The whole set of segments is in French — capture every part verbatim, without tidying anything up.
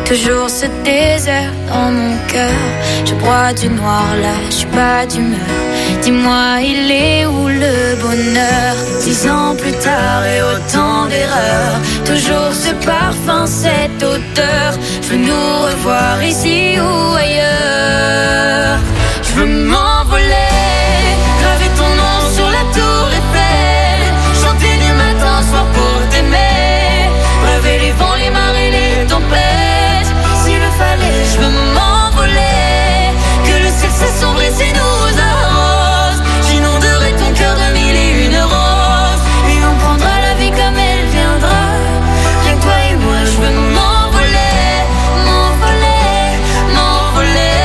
toujours ce désert dans mon cœur. Je bois du noir là, je suis pas d'humeur. Dis-moi, il est où le bonheur? Dix ans plus tard et autant d'erreurs, toujours ce parfum, cette odeur. Je veux nous revoir ici ou ailleurs. Je veux m'envoler, graver ton nom sur la tour Eiffel, chanter du matin au soir pour t'aimer, rêver les vents, les marées, les tempêtes. S'il le fallait, je veux m'envoler, que le ciel s'assombrisse et nous arrose. J'inonderai ton cœur de mille et une roses, et on prendra la vie comme elle viendra. Rien que toi et moi, je veux m'envoler, m'envoler, m'envoler.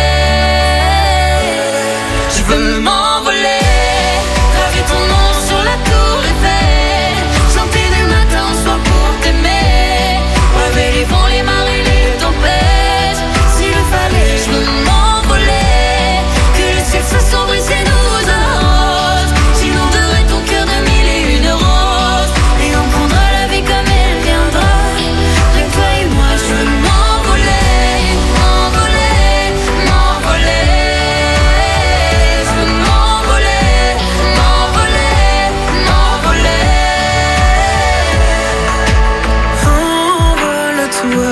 Je veux m'envoler, graver ton nom sur la tour Eiffel, chanter du matin au soir pour t'aimer, rêver les vents, les marées, les tempêtes. S'il le fallait, je veux m'envoler, que le ciel s'assombrisse et nous arrose. J'inonderai ton cœur de mille et une roses, et on prendra la vie comme elle viendra. Rien que toi et moi, je veux m'envoler, m'envoler, m'envoler. Je veux m'envoler, m'envoler, m'envoler. Envole-toi,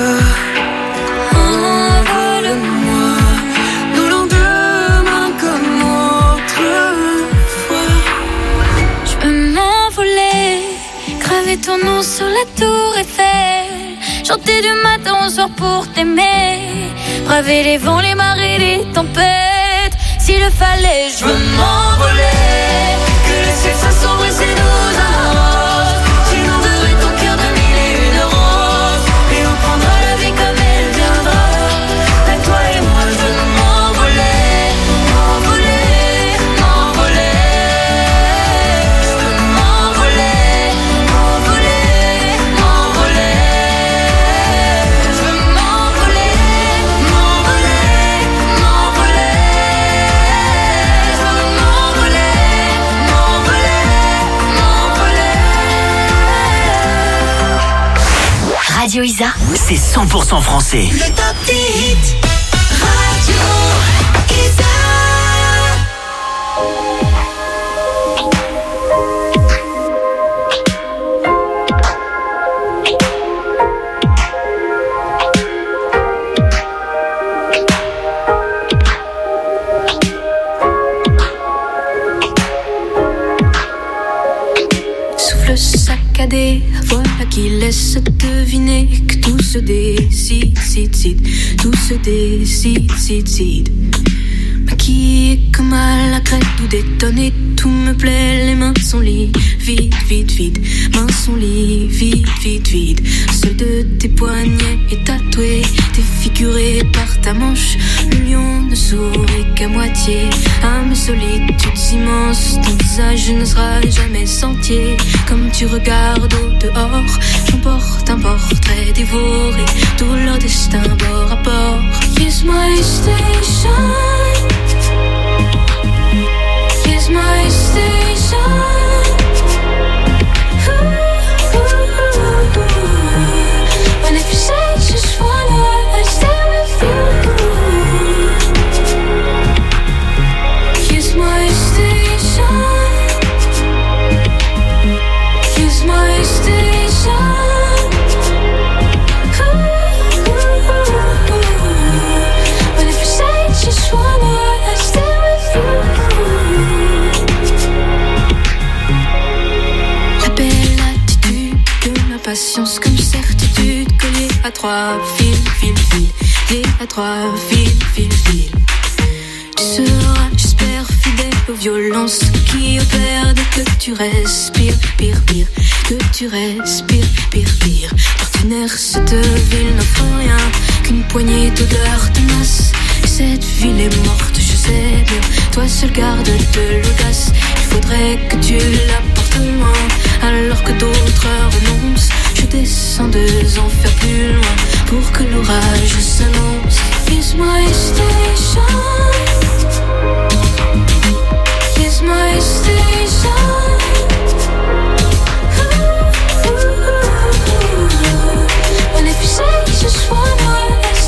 envole-moi, nos lendemains comme autrefois. Je veux m'envoler, graver ton nom sur la tour Eiffel, chanter du matin au soir pour t'aimer, braver les vents, les marées, les tempêtes. S'il le fallait, je veux m'envoler, que le ciel s'assombrisse et nous arrose. J'inonderai ton cœur de mille et une roses, et on prendra la vie comme elle viendra. Avec toi et moi, je veux m'envoler, m'envoler, m'envoler. Je veux m'envoler, m'envoler, m'envoler. Je veux m'envoler, m'envoler, m'envoler. Je veux m'envoler, m'envoler, m'envoler. Radio Isa, c'est cent pour cent français. Le top des hits Radio Isa. Souffle saccadé, voilà qui laisse deviner que tout se décide, cide, cide. Tout se décide, cide, cide. Maquillée comme à la crête, tout détonné, tout me plaît. Les mains sont liées, vide, vide, vide. Mains sont liées, vide, vide, vide. Seul de tes poignets est tatoué, défiguré par ta manche. Le lion ne sourit qu'à moitié à mes solitudes immenses. Ton visage ne sera jamais sentier. Comme tu regardes au dehors, j'emporte un portrait dévoré, tout leur destin bord à bord. Kiss my station, kiss my station. Ooh, ooh, ooh, ooh. And if you say just wanna, I stay with you. Kiss my station, kiss my station. Ooh, ooh, ooh. And if you say just wanna, I stay with you. La belle attitude de ma patience comme certitude, collée à trois fils, fil, fil, liée à trois fils, fil, fil. Tu seras, j'espère, fidèle aux violences qui opèrent dès que tu respires, pire, pire, que tu respires, pire, pire. Partenaire, cette ville n'offre rien qu'une poignée d'odeurs tenaces. Cette ville est morte, je sais bien, toi seul garde de l'audace. Il faudrait que tu la portes loin, alors que d'autres renoncent. Je descends deux enfers plus loin, pour que l'orage s'annonce. Kiss my station, kiss my station. Ooh, ooh, ooh. And if you say just one word,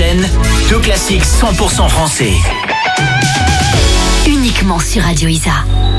prochaine, deux classiques cent pour cent français. Uniquement sur Radio Isa.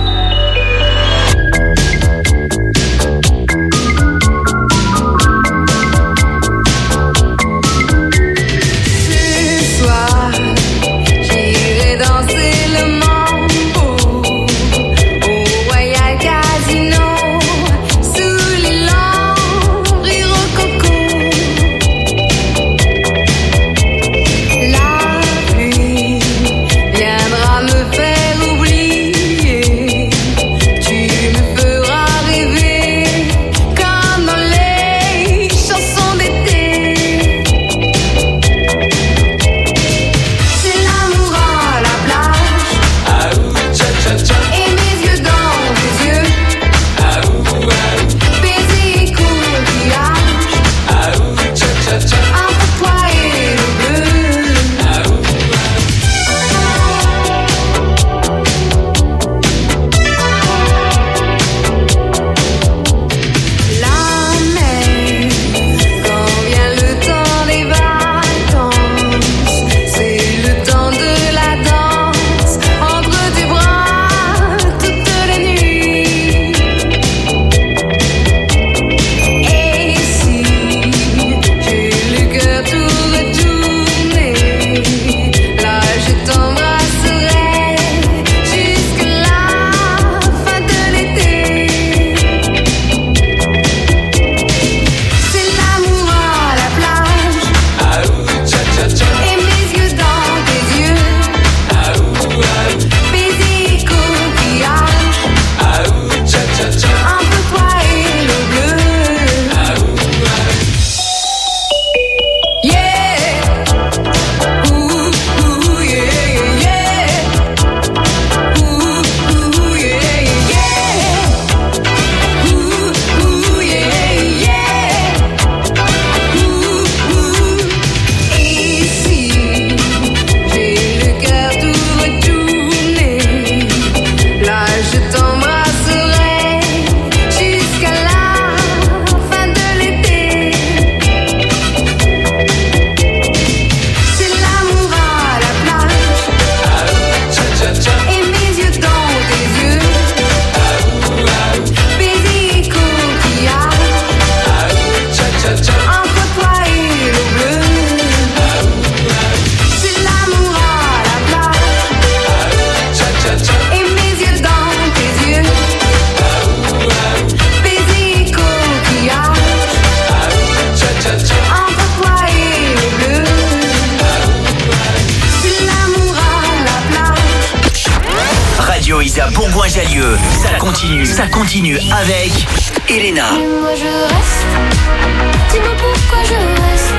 Bourgoin-Jallieu, ça continue, ça continue avec Elena. Dis-moi je reste, dis-moi pourquoi je reste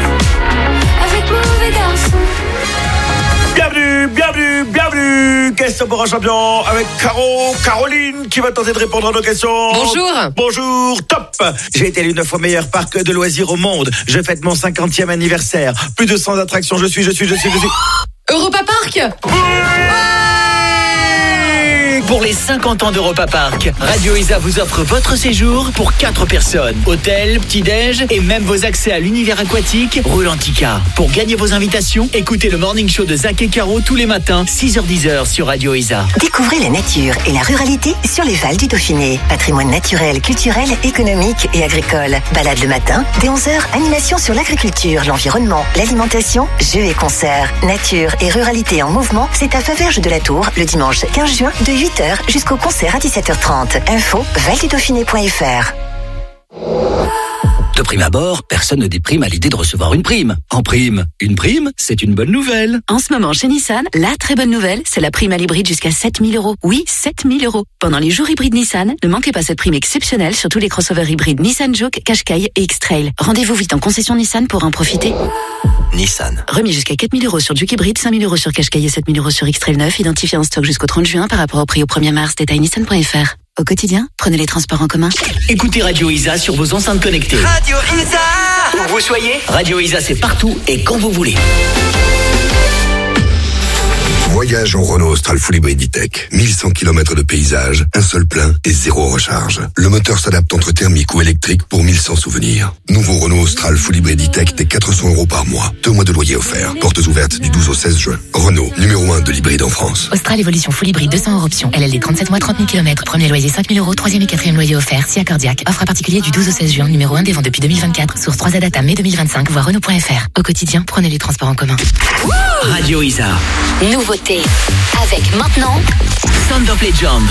avec mauvais garçon. Bienvenue, bienvenue, bienvenue. Question pour un champion avec Caro, Caroline qui va tenter de répondre à nos questions. Bonjour. Bonjour, top. J'ai été l'élu neuf fois meilleur parc de loisirs au monde. Je fête mon cinquantième anniversaire. Plus de cent attractions, je suis, je suis, je suis, je suis. Europa Park. Oui. Pour les cinquante ans d'Europa Park, Radio Isa vous offre votre séjour pour quatre personnes. Hôtel, petit-déj et même vos accès à l'univers aquatique Rulantica. Pour gagner vos invitations, écoutez le Morning Show de Zach et Caro tous les matins, six heures dix sur Radio Isa. Découvrez la nature et la ruralité sur les Vals du Dauphiné. Patrimoine naturel, culturel, économique et agricole. Balade le matin, dès onze heures, animation sur l'agriculture, l'environnement, l'alimentation, jeux et concerts. Nature et ruralité en mouvement, c'est à Faverges de la Tour, le dimanche quinze juin, de huit heures jusqu'au concert à dix-sept heures trente. Info val du dauphiné point f r. De prime abord, personne ne déprime à l'idée de recevoir une prime. En prime, une prime, c'est une bonne nouvelle. En ce moment, chez Nissan, la très bonne nouvelle, c'est la prime à l'hybride jusqu'à sept mille euros. Oui, sept mille euros. Pendant les jours hybrides Nissan, ne manquez pas cette prime exceptionnelle sur tous les crossovers hybrides Nissan Juke, Qashqai et X-Trail. Rendez-vous vite en concession Nissan pour en profiter. Nissan. Remis jusqu'à quatre mille euros sur Juke hybride, cinq mille euros sur Qashqai et sept mille euros sur X-Trail neuf, identifié en stock jusqu'au trente juin par rapport au prix au premier mars. Détail nissan point f r. Au quotidien, prenez les transports en commun. Écoutez Radio Isa sur vos enceintes connectées. Radio Isa. Où vous soyez, Radio Isa c'est partout et quand vous voulez. Voyage en Renault Austral Full Hybrid E-Tech. mille cent kilomètres de paysage, un seul plein et zéro recharge. Le moteur s'adapte entre thermique ou électrique pour mille cent souvenirs. Nouveau Renault Austral Full Hybrid E-Tech dès quatre cents euros par mois. Deux mois de loyer offert. Portes ouvertes du douze au seize juin. Renault, numéro un de l'hybride en France. Austral Evolution Full Hybrid deux cents euros option. L L D trente-sept mois, trente mille kilomètres. Premier loyer cinq mille euros. Troisième et quatrième loyer offert. Si accordiaque. Offre à particulier du douze au seize juin. Numéro un des ventes depuis deux mille vingt-quatre. Source trois A Data mai deux mille vingt-cinq. Voir Renault point F R. Au quotidien, prenez les transports en commun. Radio Isa. Nouveauté. Avec maintenant Sound of Legend.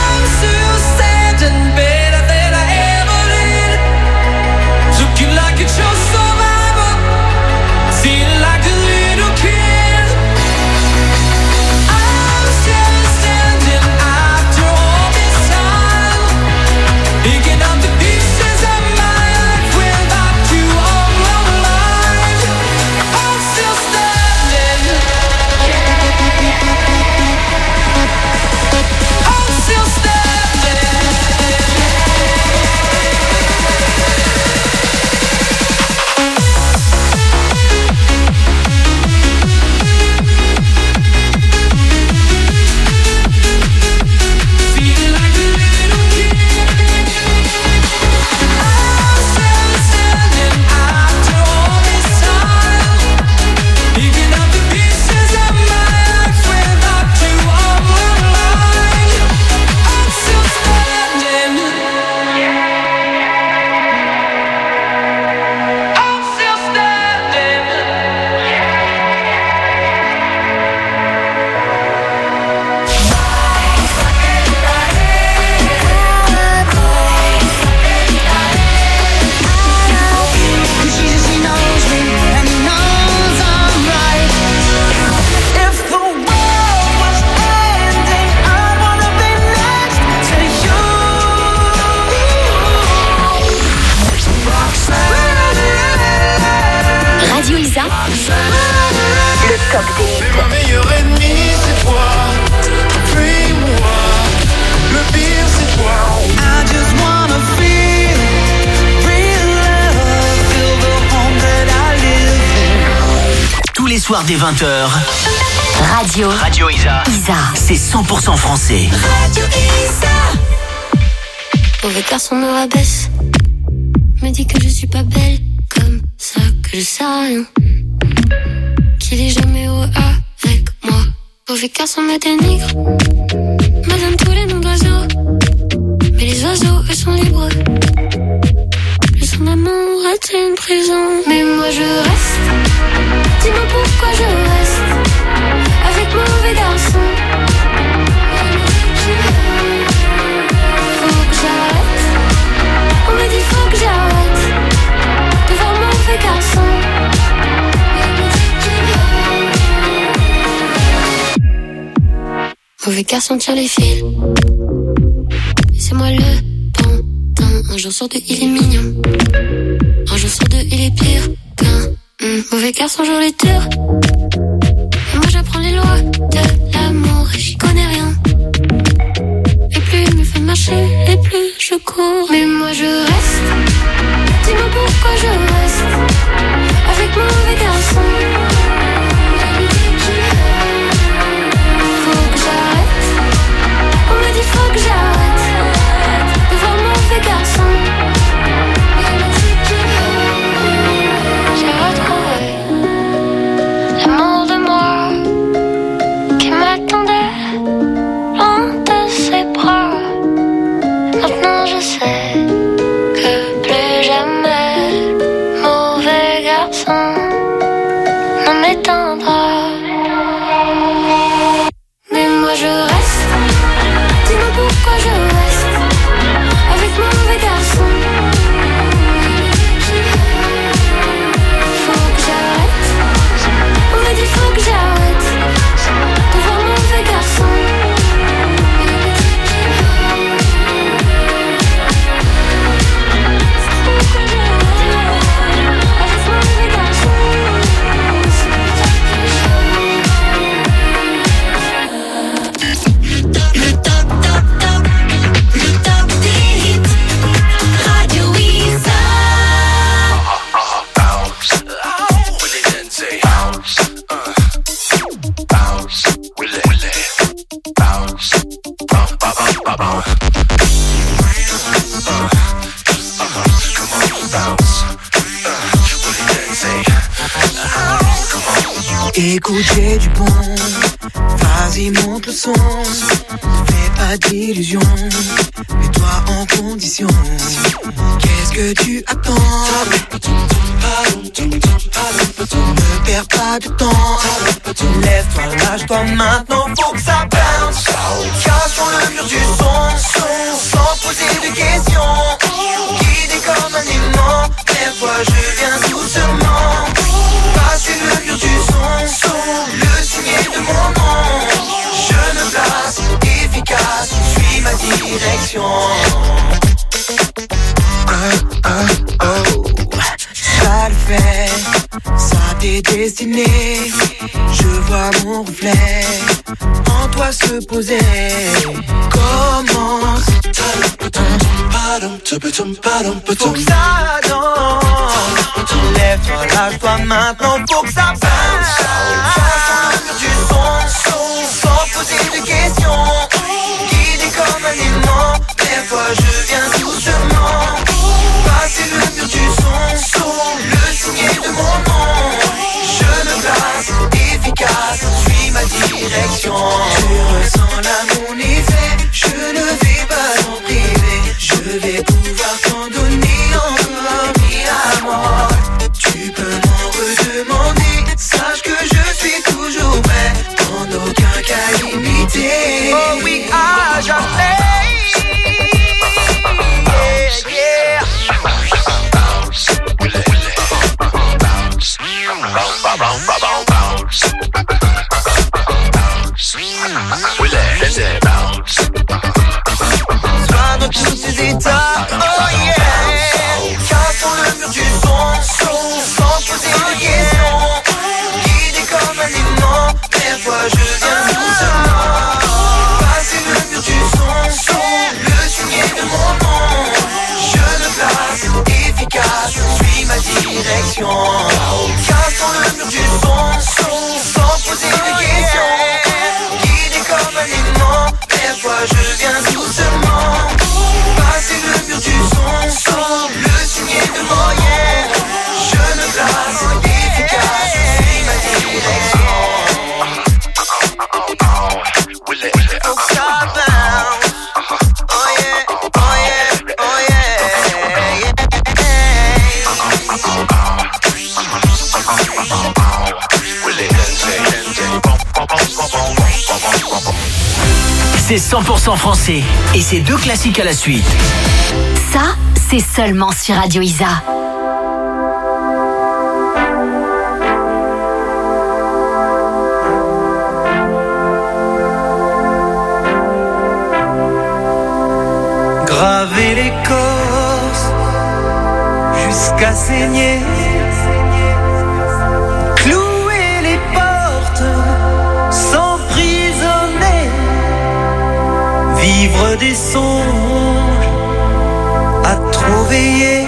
Soir des vingt heures. Radio. Radio Isa. Isa. C'est cent pour cent français. Radio Isa. Mauvais garçon me rabaisse. Me dit que je suis pas belle. Comme ça que je sais rien. Qu'il est jamais heureux avec moi. Mauvais garçon me dénigre. Me donne tous les noms d'oiseaux. Mais les oiseaux, eux sont libres. Le son d'amour est une prison. Mais moi je reste. Dis-moi pourquoi je reste avec mauvais garçon. Faut que j'arrête. On me dit faut que j'arrête de voir mauvais garçon. Mauvais garçon tire les fils. Et c'est moi le pantin. Un jour sur deux il est mignon. Un jour sur deux il est pire qu'un Mmh, mauvais garçon joue les tours. Et moi j'apprends les lois de l'amour et j'y connais rien. Et plus il me fait marcher et plus je cours. Mais moi je reste. Dis-moi pourquoi je reste avec mauvais garçon. Faut que j'arrête. On me dit faut que j'arrête de voir mauvais garçon. L'amour de moi qui m'attendait loin de ses bras. Maintenant je sais que plus jamais mauvais garçon ne m'éteindra. Mais moi je reste. Dis-moi pourquoi je reste avec mauvais garçon. Faut que j'arrête de voir mauvais garçon. Écoute, j'ai du bon, vas-y monte le son. Fais pas d'illusions, mets-toi en condition. Qu'est-ce que tu attends? Ne perds pas de temps. Lève-toi, lâche-toi maintenant, faut que ça bounce. Cassons le mur du son, sans poser de questions. Guidé comme un aimant, lève-toi, je viens doucement. Passer le mur du son, le signet de mon nom. Je me place, efficace, suis ma direction. Oh, oh, oh. Ça le fait, ça t'est destiné. Je vois mon reflet en toi se poser. Commence. Faut que ça danse. Lève-toi, lâche-toi maintenant, faut que ça bounce. Casse le mur du son, sans poser de questions. Guidé comme un aimant, lève-toi, je viens doucement. Passer le mur du son, le signet de mon nom. Je me place, efficace, suis ma direction. Tu ressens là mon effet, je ne vais pas t'en priver. Je vais pouvoir t'en donner encore mille à mort. Tu peux m'en redemander, sache que je suis toujours prêt, en aucun cas limité. Oh oui, à jamais. Yeah, sois dans tous ces états, oh yeah. Cassons le mur du son, sans poser de questions. Guidé comme un aimant, lève-toi, je viens doucement. Passer le mur du son, le signet de mon nom. Je me place, efficace, suis ma direction. Cassons le mur du son, sans poser de questions. Guidé comme un aimant, lève-toi, je viens doucement. Passer le mur du son, le signet de mon yeah. Je me place, efficace, suis ma direction. Faut que ça bounce. Oh yeah, oh yeah, oh yeah, yeah. C'est cent pour cent français et c'est deux classiques à la suite. Ça, c'est seulement sur Radio Isa. Graver l'écorce jusqu'à saigner, clouer les portes, s'emprisonner, vivre des songes à trop veiller,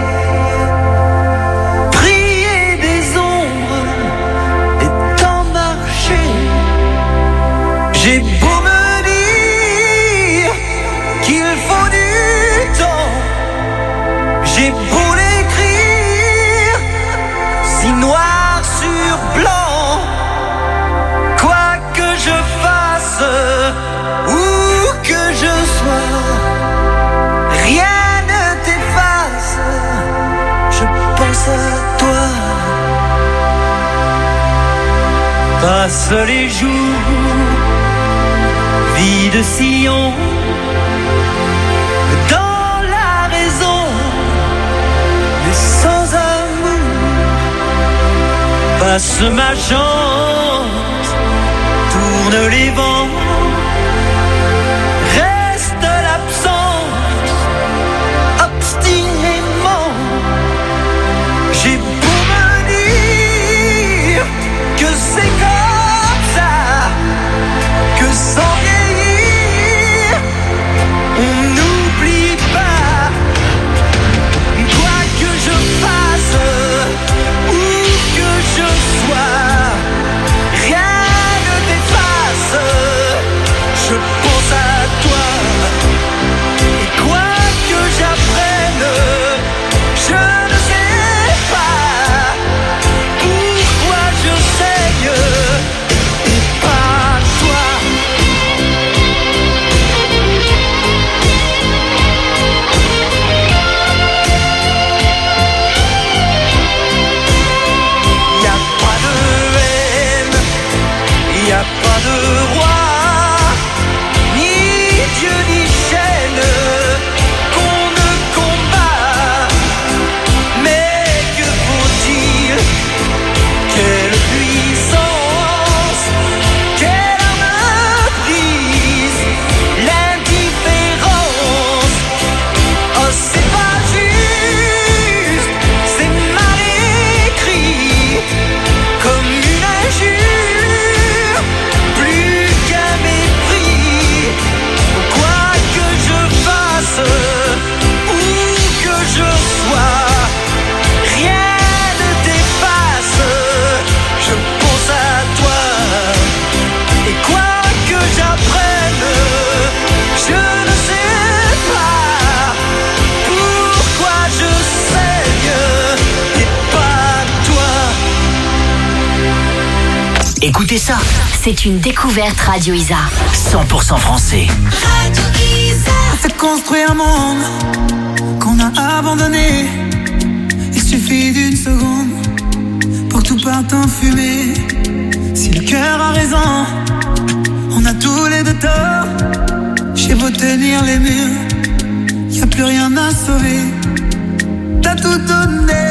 prier des ombres et tant marcher. J'ai beau me dire qu'il faut du temps, j'ai beau l'écrire si noir sur blanc, quoi que je fasse, où que je sois, rien ne t'efface, je pense à toi. Passe les jours, vie de sillon, dans la raison, mais sans amour. Passe ma chance, tourne les vents, reste l'absence, obstinément. J'ai beau me dire que c'est comme ça, que sans vieillir, on n'oublie pas. Quoi que je fasse, où que je sois, rien ne t'efface. Écoutez ça. C'est une découverte Radio Isa. cent pour cent français. Radio Isa. C'est construire un monde qu'on a abandonné. Il suffit d'une seconde pour que tout parte en fumée. Si le cœur a raison, on a tous les deux tort. J'ai beau tenir les murs, y a plus rien à sauver. T'as tout donné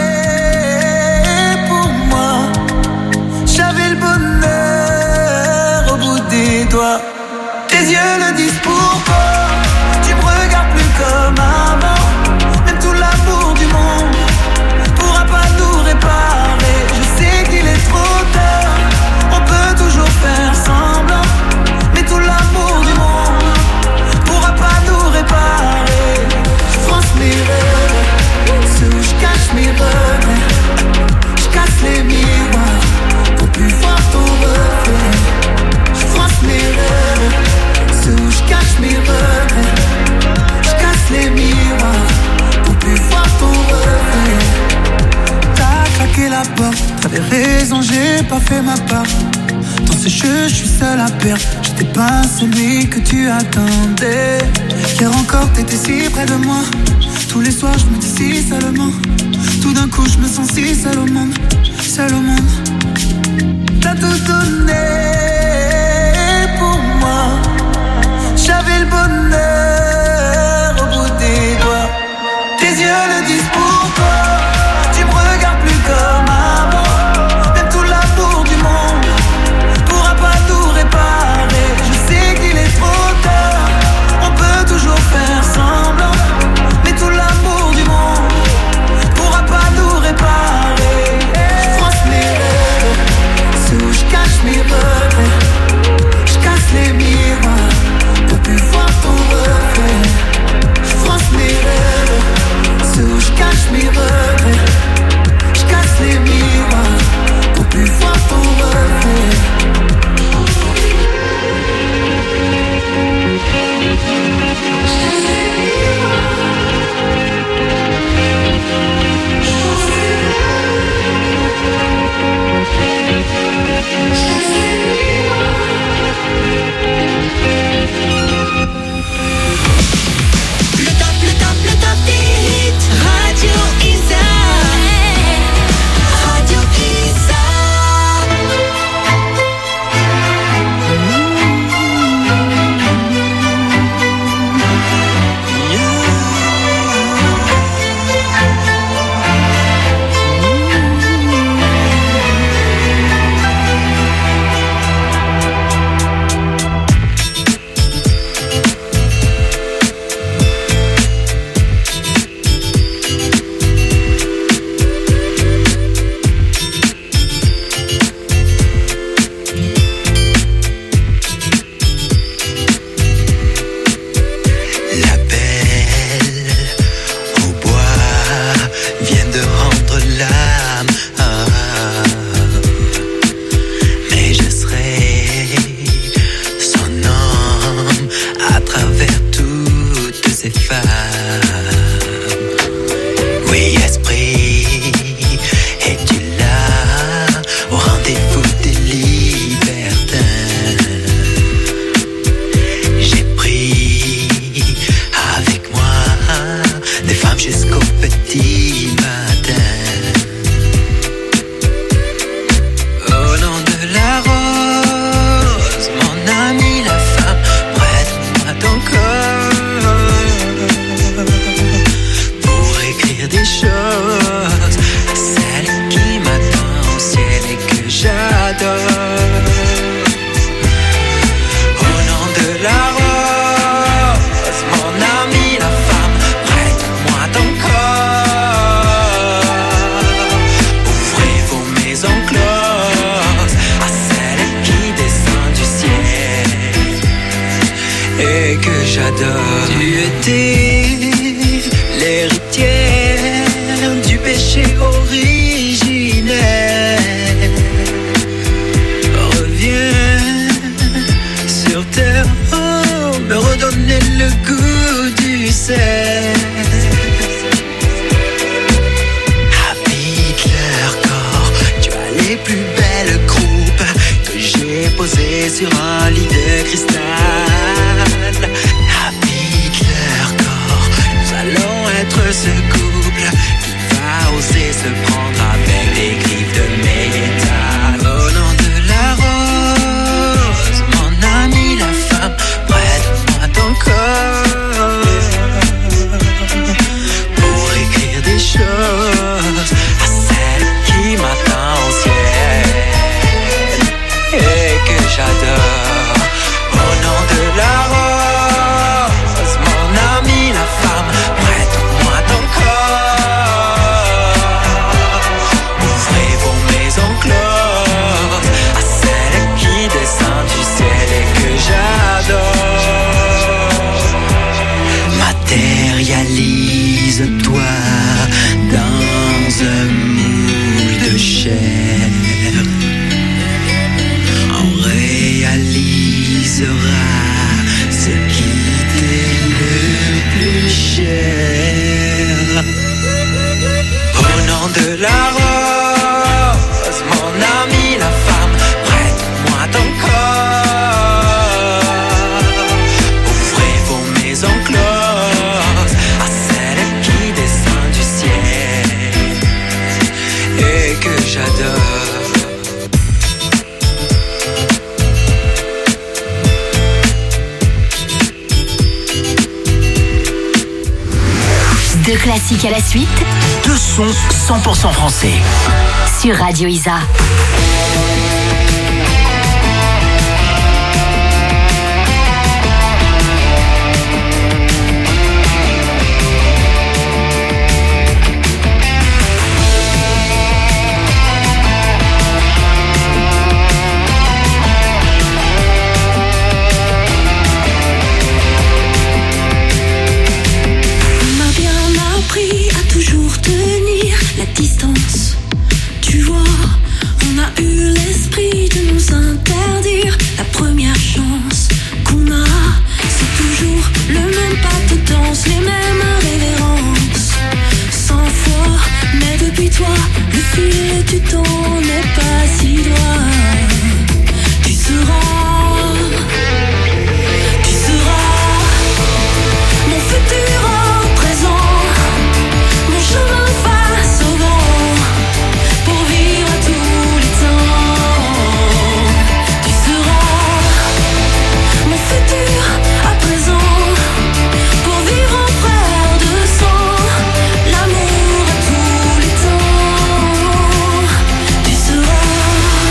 pour moi. J'avais le bonheur au bout des doigts. Tes yeux le disent pourquoi. Tu me regardes plus comme avant. Même tout l'amour du monde pourra pas nous réparer. Je sais qu'il est trop tard. On peut toujours faire semblant, mais tout l'amour du monde pourra pas nous réparer. Je France mes rêves, ceux où je cache mes regrets. Je casse les miroirs pour plus voir ton reflet. Je France mes rêves, ceux où je cache mes regrets. Je casse les miroirs pour plus voir ton reflet. T'as claqué la porte, t'avais raison, j'ai pas fait ma part. Dans ce jeu, je suis seul à perdre. J'étais pas celui que tu attendais. Hier encore, t'étais si près de moi. Tous les soirs, je me dis si seulement. Tout d'un coup, je me sens si seul au monde. Seul au monde. T'as tout donné pour moi. J'avais le bonheur au bout des doigts. Tes yeux le disent pourquoi. Tu me regardes plus comme avant. Même tout l'amour du monde pourra pas tout réparer. Je sais qu'il est trop tard. On peut toujours faire semblant, mais tout l'amour du monde pourra pas nous réparer. Je France mes rêves, ceux où je cache mes regrets. Je casse les miroirs pour plus voir ton reflet. Je France mes rêves, ceux où je cache mes regrets. Je casse les miroirs pour plus voir ton reflet. Le top, le top, le top des hits. Radio Isa. Radio Isa. La belle au bois vient de rendre l'âme. Ah, mais je serai son homme à travers toutes ces femmes. Oui, esprit, es-tu là au rendez-vous des libertins? J'ai pris avec moi des femmes jusqu'au petit matin. Au nom de la rose, mon ami la femme, prête-moi ton corps pour écrire des choses à celle qui m'attend au ciel et que j'adore. Au nom de la rose, mon ami la femme, prête-moi ton corps. Ouvrez vos maisons closes à celle qui descend du ciel et que j'adore. Tu étais l'héritière du péché originel. Reviens sur terre, oh, me redonner le goût du sel. Habite leur corps, tu as les plus belles croupes que contre ce couple qui va oser se prendre avec des griffes de métal. Au nom de la rose, mon ami la femme, prête-moi ton corps pour écrire des choses à celle qui m'attend au ciel et que j'adore. Au nom de la rose, mon ami la femme, prête-moi ton corps. Ouvrez vos maisons closes à celle qui descend du ciel et que j'adore. Matérialise-toi dans un moule de chair. On réalisera ce qui t'est le plus cher. Au nom de la rose, mon ami la femme, prête-moi ton corps. Ouvrez vos maisons closes à celle qui descend du ciel et que j'adore. Deux classiques à la suite. Deux sons cent pour cent français. Sur Radio Isa. Tu vois, on a eu l'esprit de nous interdire. La première chance qu'on a, c'est toujours le même pas de danse, les mêmes révérences. Cent fois, mais depuis toi, le fil du temps n'est pas si droit. Tu seras, tu seras mon futur en présent, mon chemin face au vent, pour vivre à tous les temps. Tu seras mon futur à présent, pour vivre en frère de sang, l'amour à tous les temps. Tu seras.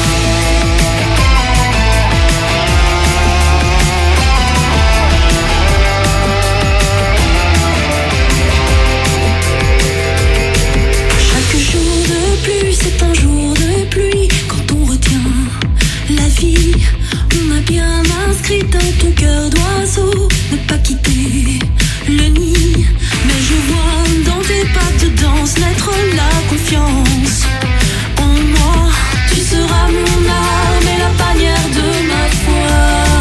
Chaque jour de pluie, c'est un jour de pluie. Quand on retient la vie, on a bien inscrit dans ton cœur d'oiseau ne pas quitter le nid. Mais je vois dans tes pas de danse naître la confiance en moi. Tu seras mon arme et la bannière de ma foi.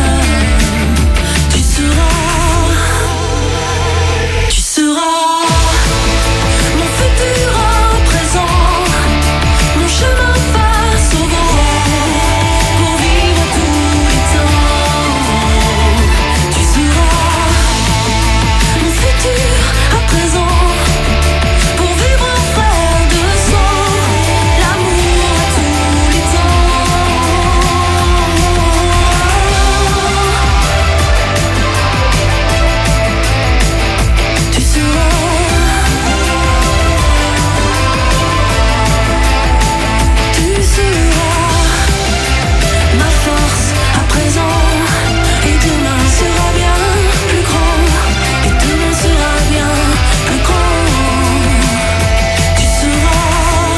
Tu seras, tu seras mon futur en présent, mon chemin face au vent, pour vivre à tous les temps. Tu seras mon futur à présent, pour vivre en frère de sang, l'amour à tous les temps. Tu seras, tu seras ma force à présent, et demain sera bien plus grand, et demain sera bien plus grand. Tu seras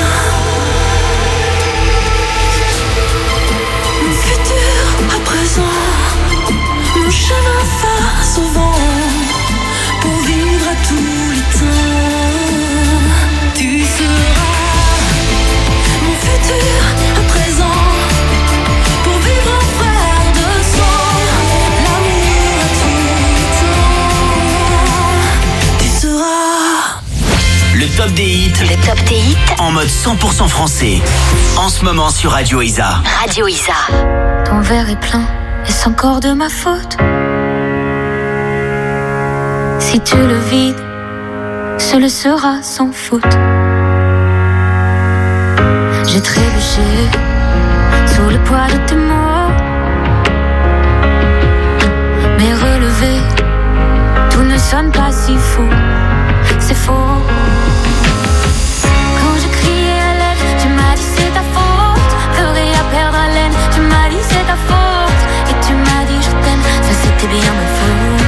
mon futur à présent, mon chemin face au vent, pour vivre à tous les temps. Tu seras mon futur à présent, pour vivre en frère de sang, l'amour à tous les temps. Tu seras. Le top des hits. Le top des hits. En mode cent pour cent français. En ce moment sur Radio Isa. Radio Isa. Ton verre est plein, est-ce encore de ma faute? Si tu le vides, ce le sera sans faute. J'ai trébuché sous le poids de tes mots, mais relevé, tout ne sonne pas si faux. C'est faux. Quand je criais à l'aide, tu m'as dit c'est ta faute. Pleurer à perdre haleine, tu m'as dit c'est ta faute. Et tu m'as dit je t'aime, ça c'était bien ma faute.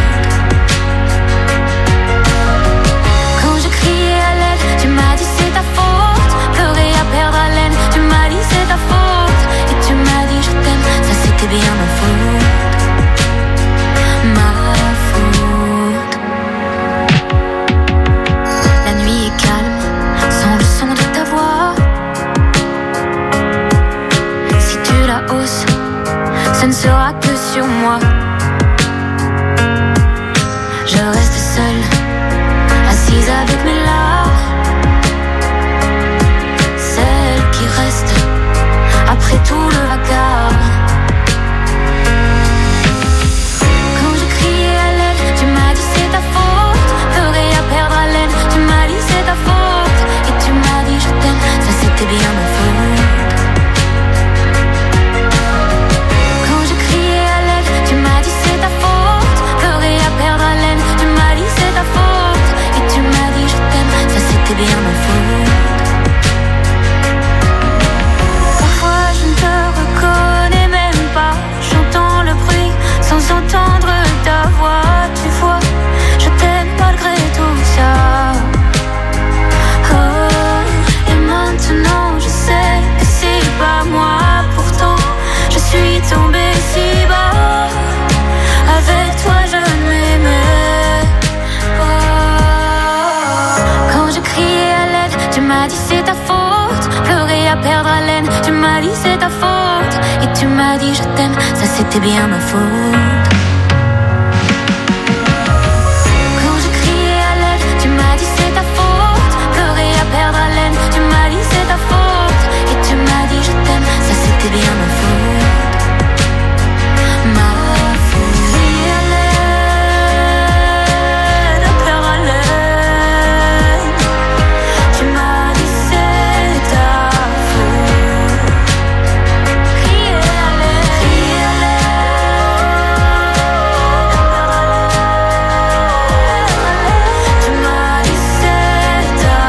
Quand je criais à l'aide, tu m'as dit c'est ta faute. Pleurer à perdre haleine, tu m'as dit c'est ta faute. Et tu m'as dit je t'aime, ça c'était bien ma faute. Ma faute. La nuit est calme, sans le son de ta voix. Si tu la hausses, ce ne sera que sur moi. Je reste seule, assise avec mes larmes. Celle qui reste après tout le vacarme. Quand je criais à l'aide, tu m'as dit c'est ta faute. Pleurer à perdre haleine, tu m'as dit c'est ta faute. Et tu m'as dit je t'aime, ça c'était bien ma faute. Quand je criais à l'aide, tu m'as dit c'est ta faute. Pleurer à perdre haleine, tu m'as dit c'est ta faute. Et tu m'as dit je t'aime, ça c'était bien ma faute. Parfois je ne te reconnais même pas. J'entends le bruit sans entendre ta voix. Tu vois, je t'aime malgré tout ça. Oh, et maintenant je sais que c'est pas moi. Pourtant je suis tombée si bas. Avec toi je m'aimais pas. Quand je criais à l'aide, tu m'as dit c'est ta faute. Pleurer à perdre haleine, tu m'as dit c'est ta faute. Et tu m'as dit je t'aime, ça c'était bien ma faute. Quand je criais à l'aide, tu m'as dit c'est ta faute. Pleurer à perdre haleine, tu m'as dit c'est ta faute. Et tu m'as dit je t'aime, ça c'était bien ma faute. Ma faute. Crier à l'aide, à perdre haleine, tu m'as dit c'est ta faute. Crier à l'aide, crier à l'aide, à perdre haleine, tu m'as dit c'est ta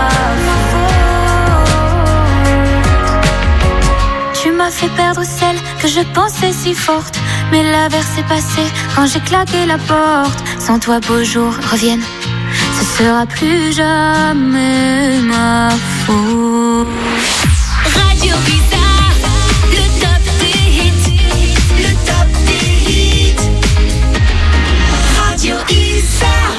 faute. Tu m'as fait perdre celle que je pensais si forte. Mais l'averse est passée quand j'ai claqué la porte. Sans toi beaux jours reviennent, ce sera plus jamais ma faute. Radio Bizarre, le top des hits, le top des hits. Radio Bizarre.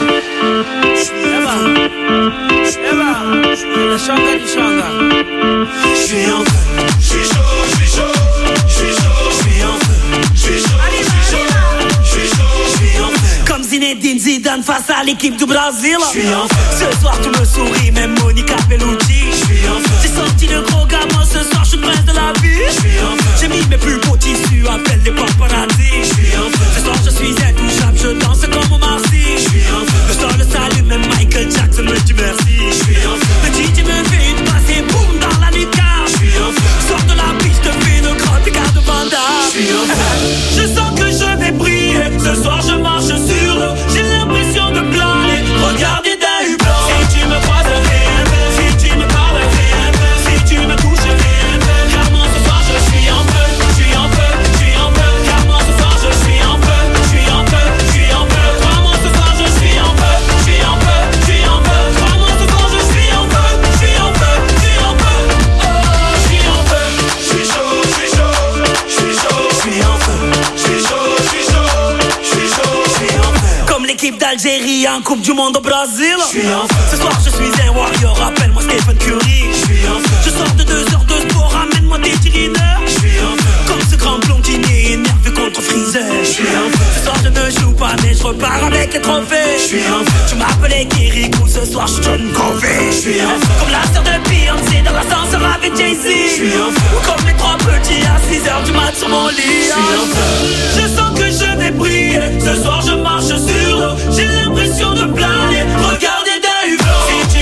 Je suis en feu, je suis chaud, je suis chaud, je suis chaud, je suis en feu, je suis chaud, je suis chaud, je suis chaud, je suis en feu. Comme Zinedine Zidane face à l'équipe du Brésil. Je suis en feu. Ce soir tu me souris, même Monica Bellucci. Je suis en feu. J'ai sorti le gros gamin, ce soir je suis le prince de la vie. Je suis en feu. J'ai mis mes plus beaux tissus, appelle les paparazzi. Je suis en feu. Ce soir je suis intouchable, je danse comme Marcy. Je suis en feu. Le sol le salue, même Michael Jackson me dit merci. Je suis en feu. Le D J me fait une passe et boum dans la nuca. Je suis en feu. Sors de la piste, te fais une grande écart de Vanda. Je suis en feu. Je sens que je vais briller. Ce soir je marche sur l'eau. J'ai l'impression de planer. Regardez d'un hublot. Si tu me croises, rien de. Si tu me parles, rien de. Si tu me touches, rien de. Clairement ce soir je suis en feu. Je suis en feu, je suis en feu. Clairement ce soir je suis en feu. Je suis en feu, je suis en feu. Crois-moi ce soir je suis en feu. Je suis en feu, je suis en feu. Crois-moi ce soir je suis en feu. Je suis en feu, je suis en feu. Oh, je suis en feu. Je suis chaud, je suis chaud, je suis chaud, je suis en feu. Je suis chaud, je suis chaud, je suis chaud, je suis en feu. Comme l'équipe d'Algérie en Coupe du Monde au Brésil. Je suis en feu. Ce soir je suis un warrior, appelle-moi Stephen Curry. Je suis en feu. Je sors de deux heures de sport, ramène-moi des cheerleaders. Je suis en feu. Comme ce grand blondinier énervé contre Freezer. Je suis en feu. Ce soir je ne joue pas mais je repars avec les trophées. Je suis en feu. Tu m'appelais Kirikou, ce soir je John Covey. Je suis en feu. Comme la sœur de Beyoncé dans l'ascenseur avec Jay-Z. Je suis en feu. Ou comme les trois petits à six heures du mat sur mon lit. Je suis en feu. Je sens que je vais briller. Ce soir je marche sur l'eau. J'ai l'impression de planer. Regardez d'un hublot. Si tu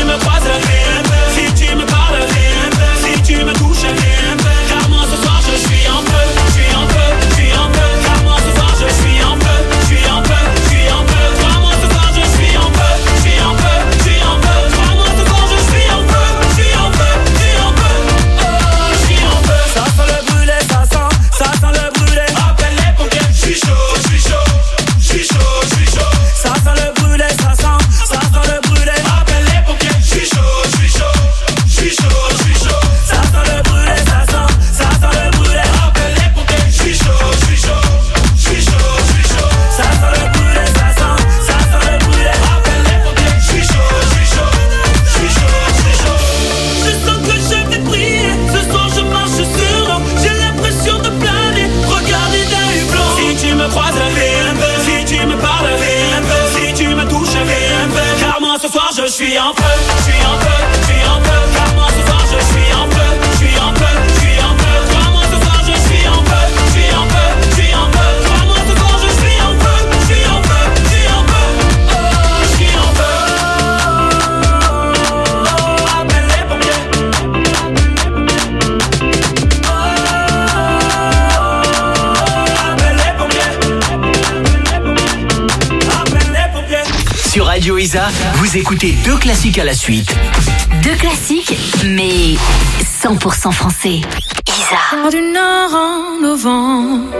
Isa, vous écoutez deux classiques à la suite. Deux classiques, mais cent pour cent français. Isa. Pars du Nord en novembre,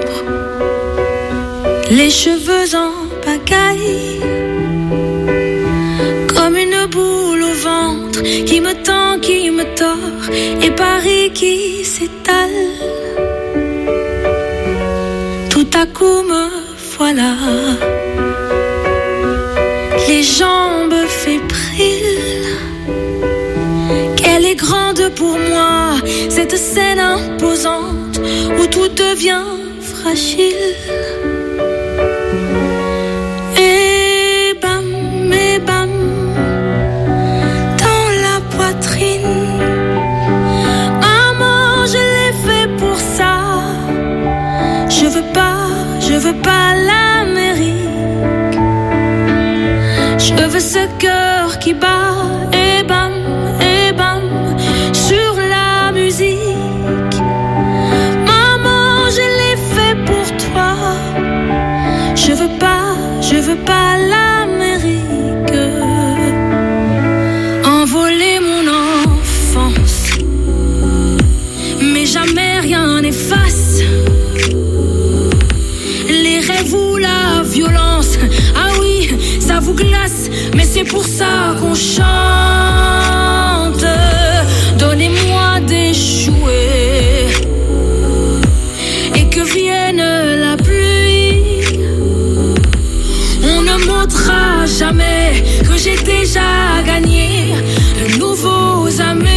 les cheveux en pagaille, comme une boule au ventre qui me tend, qui me tord, et Paris qui s'étale. Tout à coup me voilà, les jambes fébriles. Qu'elle est grande pour moi, cette scène imposante où tout devient fragile. Et bam, et bam, dans la poitrine. Maman, je l'ai fait pour ça. Je veux pas, je veux pas l'Amérique. Je veux ce cœur qui bat. Et bam, et bam, sur la musique. Maman, je l'ai fait pour toi. Je veux pas, je veux pas l'Amérique. Envoler mon enfance, mais jamais rien n'efface les rêves ou la violence. Ah oui, ça vous glace, mais c'est pour ça qu'on chante. Donnez-moi des jouets et que vienne la pluie. On ne montrera jamais que j'ai déjà gagné de nouveaux amis.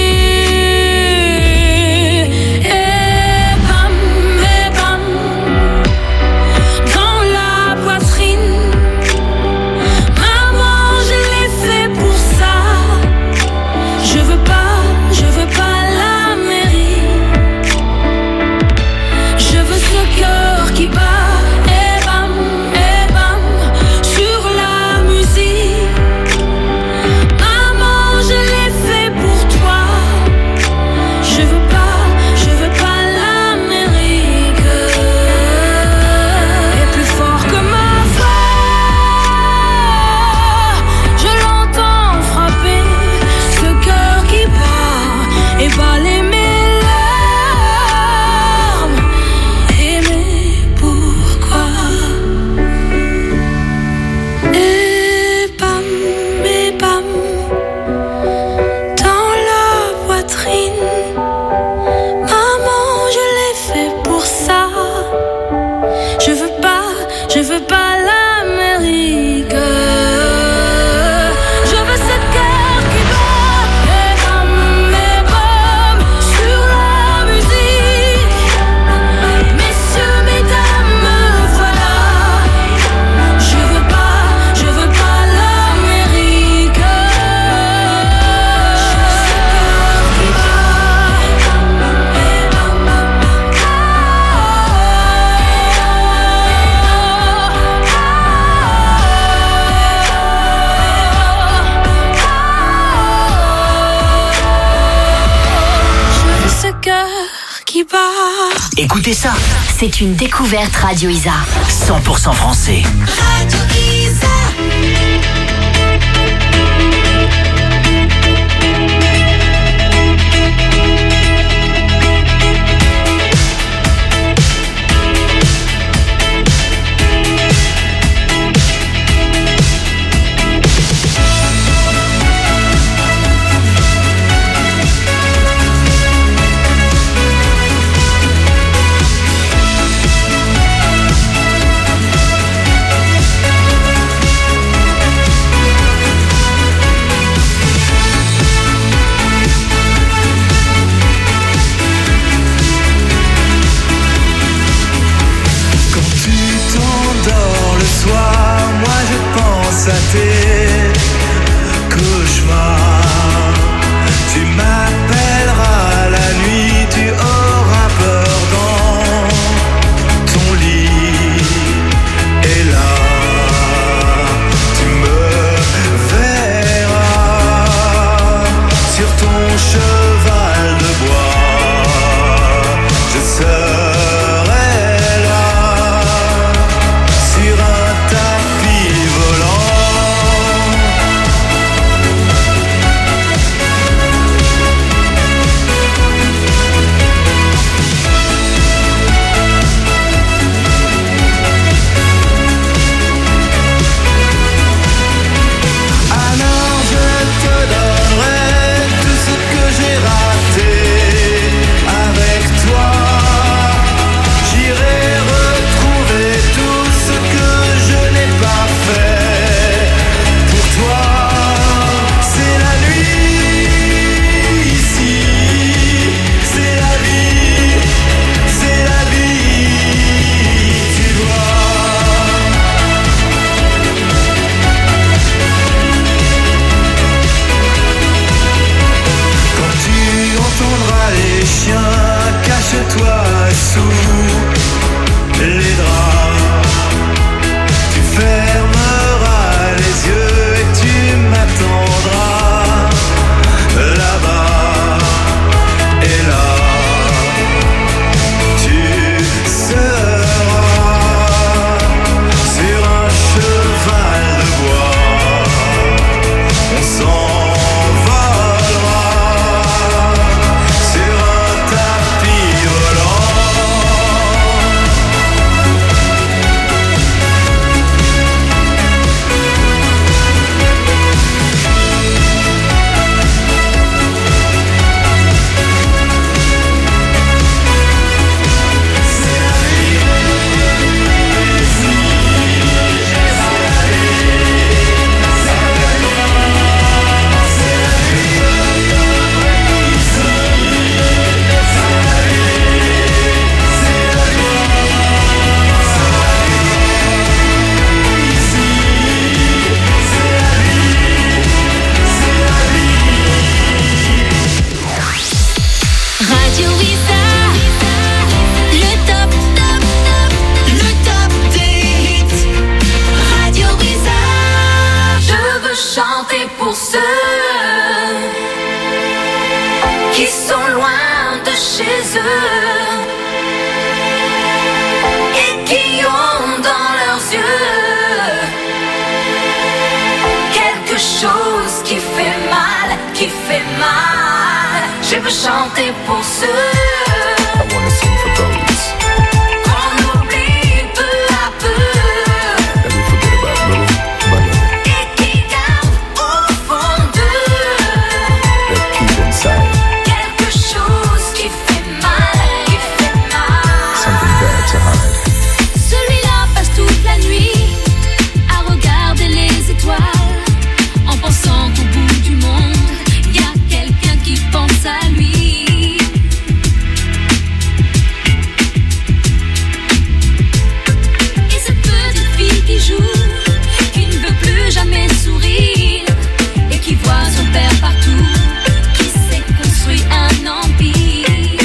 Écoutez ça. C'est une découverte Radio Isa. cent pour cent français. Radio Isa. À tes cauchemars, tu m'appelleras la nuit, tu auras peur dans ton lit, et là tu me verras sur ton cheval de bois, je serai là sur un tapis volant. chez eux et qui ont dans leurs yeux quelque chose qui fait mal, qui fait mal. Je veux chanter pour ceux I wanna sing for those qu'on oublie peu à peu that we forget about little by little, et qui gardent au fond d'eux that keep inside quelque chose qui fait mal, qui fait mal. something bad to hide. Celui-là passe toute la nuit à regarder les étoiles en pensant qu'au bout du monde, il y a quelqu'un qui pense à lui. Et cette petite fille qui joue, qui ne veut plus jamais sourire et qui voit son père partout, qui s'est construit un empire.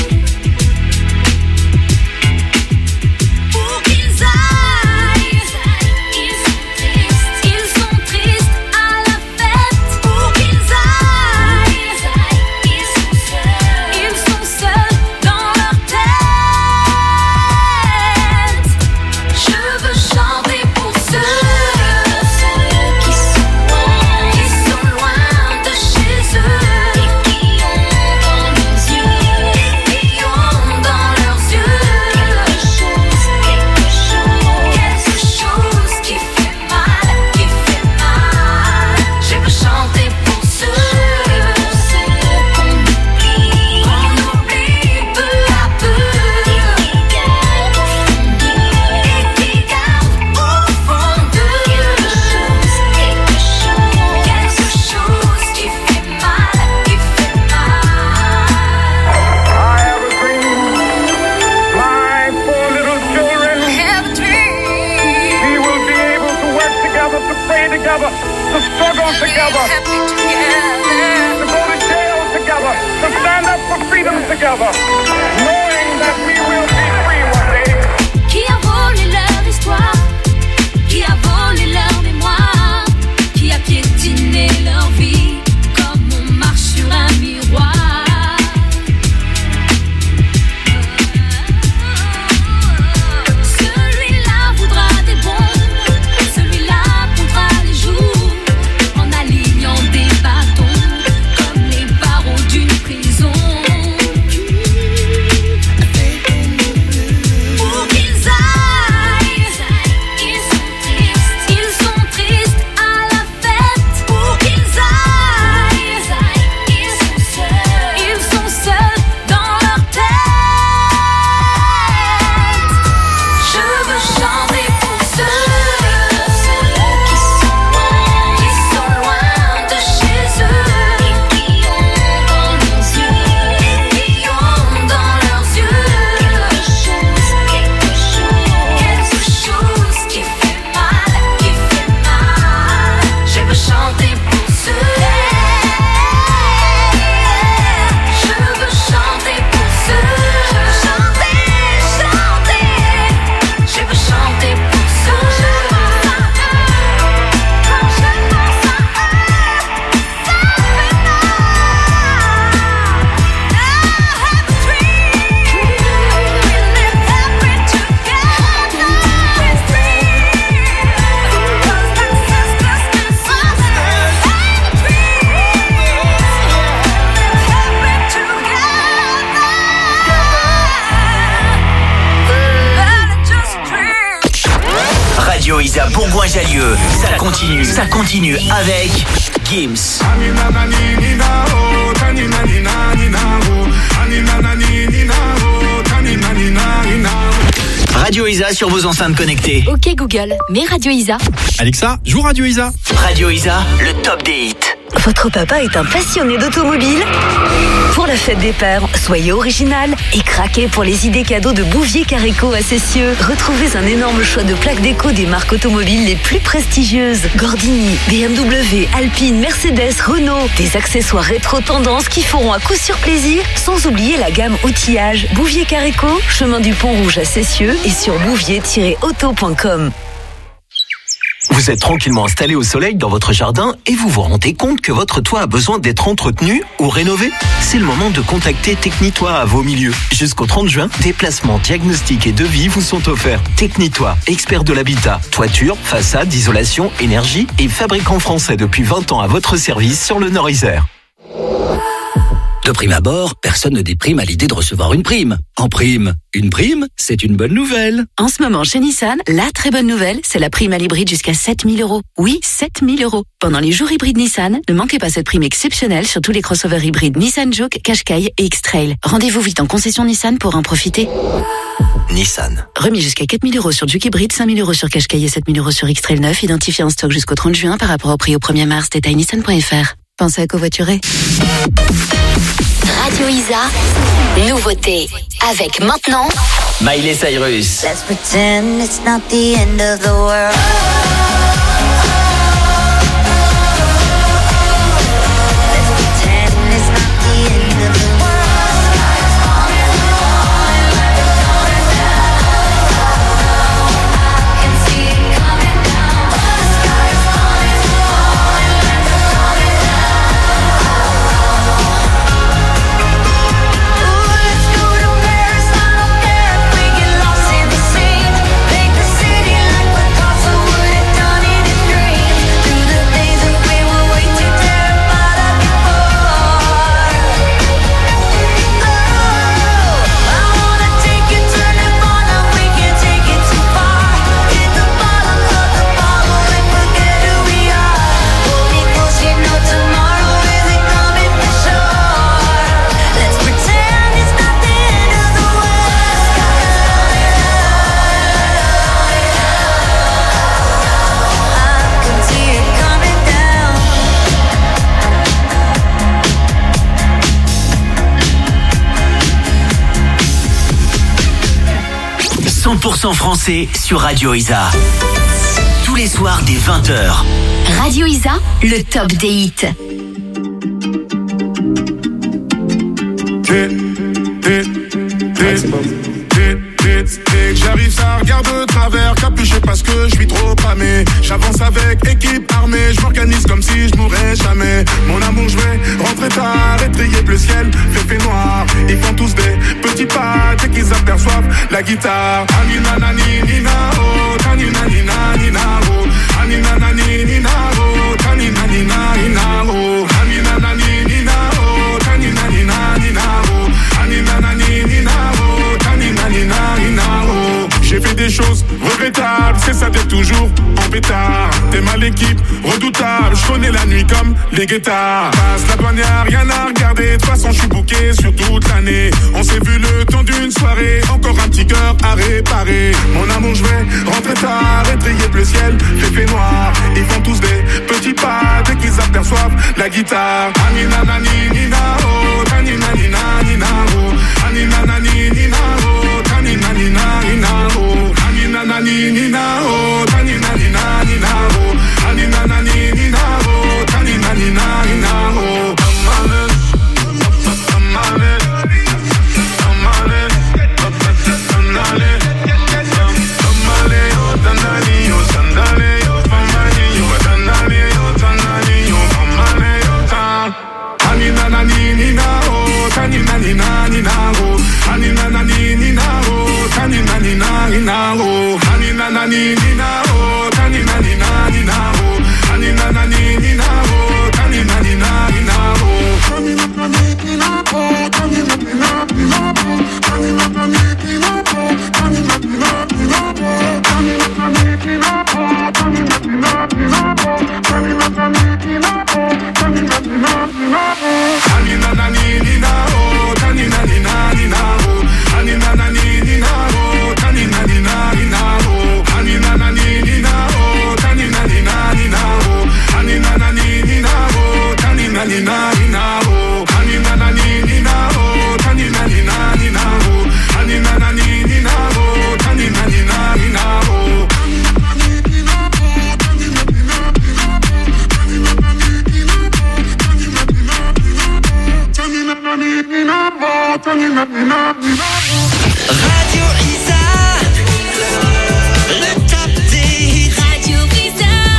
Pour qu'ils aillent, ils sont tristes, ils sont tristes à la fête. Pour qu'ils aillent, ils sont seuls, ils sont seuls dans leur tête. Je veux chanter pour ceux qui sont loin, qui sont loin de chez eux et qui ont dans leurs yeux, et qui ont dans leurs yeux quelque chose, quelque chose, quelque chose qui fait mal, qui fait mal. Je veux chanter pour ceux qu'on oublie, qu'on oublie peu à peu et qui gardent au fond d'eux, et qui gardent au fond d'eux quelque chose, quelque chose, quelque chose qui fait mal, qui fait mal. I have a dream, my four little children. I have a dream. We will be able to work together, to pray together, to struggle together, Happy together. to go to jail together, to stand up for freedom together, knowing that we will be free one day. Qui a volé leur histoire, qui a volé leur mémoire, qui a piétiné leur vie comme on marche sur un miroir. Celui-là voudra des bombes, celui-là prendra les jours en alignant des bâtons comme les barreaux d'une prison. Pour qu'ils aillent, ils sont tristes, ils sont tristes à la fête. Pour qu'ils aillent, ils sont seuls, ils sont seuls dans leur tête. Je veux chanter pour ceux qui sont loin, qui sont loin de chez eux et qui ont dans leurs yeux, et qui ont dans leurs yeux quelque chose, quelque chose, quelque chose qui fait mal, qui fait mal. Je veux chanter pour ceux. Je veux chanter pour ceux. Je veux chanter, chanter. Je veux chanter pour ceux. Je pense à eux. Quand je pense à eux, ça fait mal. I have a dream. We live happy together. It's free. Cause like sisters and brothers. I have a dream. We live happy together. But it's just a dream. Radio Isa Bourgoin-Jallieu, ça continue, ça continue avec Gims. Radio Isa sur vos enceintes connectées. Ok Google, mets Radio Isa. Alexa, joue Radio Isa. Radio Isa, le top des hits. Votre papa est un passionné d'automobile? Pour la fête des pères, soyez original et craquez pour les idées cadeaux de Bouvier Carico à Cessieux. Retrouvez un énorme choix de plaques déco des marques automobiles les plus prestigieuses. Gordini, B M W, Alpine, Mercedes, Renault. Des accessoires rétro tendance qui feront à coup sûr plaisir, sans oublier la gamme outillage. Bouvier Carico, chemin du Pont Rouge à Cessieux et sur bouvier tiret auto point com. Vous êtes tranquillement installé au soleil dans votre jardin et vous vous rendez compte que votre toit a besoin d'être entretenu ou rénové? C'est le moment de contacter Technitoit à vos milieux. Jusqu'au trente juin, déplacements, diagnostics et devis vous sont offerts. Technitoit, expert de l'habitat, toiture, façade, isolation, énergie et fabricant français depuis vingt ans à votre service sur le Nord-Isère. De prime abord, personne ne déprime à l'idée de recevoir une prime. En prime, une prime, c'est une bonne nouvelle. En ce moment, chez Nissan, la très bonne nouvelle, c'est la prime à l'hybride jusqu'à sept mille euros. Oui, sept mille euros. Pendant les jours hybrides Nissan, ne manquez pas cette prime exceptionnelle sur tous les crossovers hybrides Nissan Juke, Qashqai et X-Trail. Rendez-vous vite en concession Nissan pour en profiter. Nissan. Remis jusqu'à quatre mille euros sur Juke hybride, cinq mille euros sur Qashqai et sept mille euros sur X-Trail neuf, identifié en stock jusqu'au trente juin par rapport au prix au premier mars. Détail nissan point f r. Pensez à covoiturer. Radio Isa, nouveauté. Avec maintenant Miley Cyrus. Let's pretend it's not the end of the world. Let's pretend it's not the end of the world. I can see it coming down. The sky's falling, falling, like it's coming down. Ooh, let's go to Paris. I don't care if we get lost in the scenes. Make the city like Picasso would have done in his dreams. Through the days that we were way too terrified of before. Oh, I wanna take you, turn it on, and we can't take it too far. Hit the bottom of the bottle and forget who we are. Hold me close, you know tomorrow isn't coming for sure. Let's pretend it's not the end of the world. I can see it coming down. cent pour cent français sur Radio Isa. Tous les soirs dès vingt heures. Radio Isa, le top des hits. Hit, hit, hit, hit, hit, hit. J'arrive, ça regarde de travers, capuché parce que je suis trop pâmé. J'avance avec équipe armée, je m'organise comme si je mourrais jamais. Mon amour, je vais rentrer tard, étrier bleu ciel, fait fait noir. Ils font tous des petits pas dès qu'ils aperçoivent la guitare. Anina nani nina oh, tanina nina nina oh, anina nani nina oh, tanina nina nina oh, anina nani nina oh, tanina nina nina oh, anina nani nina oh, tanina nina nina oh. J'ai fait des choses regrettables, c'est ça d'être toujours en pétard. T'es mal équipe, redoutable, je connais la nuit comme les guettards. Passe la douane, y'a rien à regarder, de toute façon je suis bouqué sur toute l'année. On s'est vu le temps d'une soirée, encore un petit cœur à réparer. Mon amour, je vais rentrer tard, étrier bleu ciel, fait fait noir. Ils font tous des petits pas dès qu'ils aperçoivent la guitare. Anina nani nina oh, tanina nina nina oh, anina nani nina oh, tanina nina nina oh, anina nani nina oh, tanina nina nina oh, anina nani nina oh, tanina nina nina oh. Anina nani nina oh, tanina nina nina oh, anina nani nina oh, tanina nina nina oh, anina nani nina oh, tanina nina nina oh, anina nani nina oh, tanina nina nina oh, tanina nani nina oh, tanina nina nina oh, tanina nani nina oh, tanina nina nina oh, tanina nani nina oh, tanina nina nina oh, tanina nani nina oh, tanina nina nina oh. Anina nani nina oh, tanina nina nina oh, anina nani nina oh, tanina nina nina oh, anina nani nina oh, tanina nina nina oh, anina nani nina oh, tanina nina nina oh, anina nani nina oh, tanina nina nina oh, anina nani nina oh, tanina nina nina oh. Radio Isa, le top des hits. Radio Isa.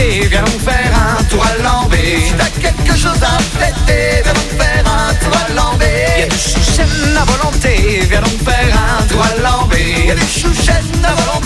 fêter, viens donc faire un tour à l'envers. Si t'as quelque chose à fêter, viens donc faire un tour à l'envers. Y'a du chouchen à volonté, viens donc faire un tour à l'envers. Y'a du chouchen à volonté.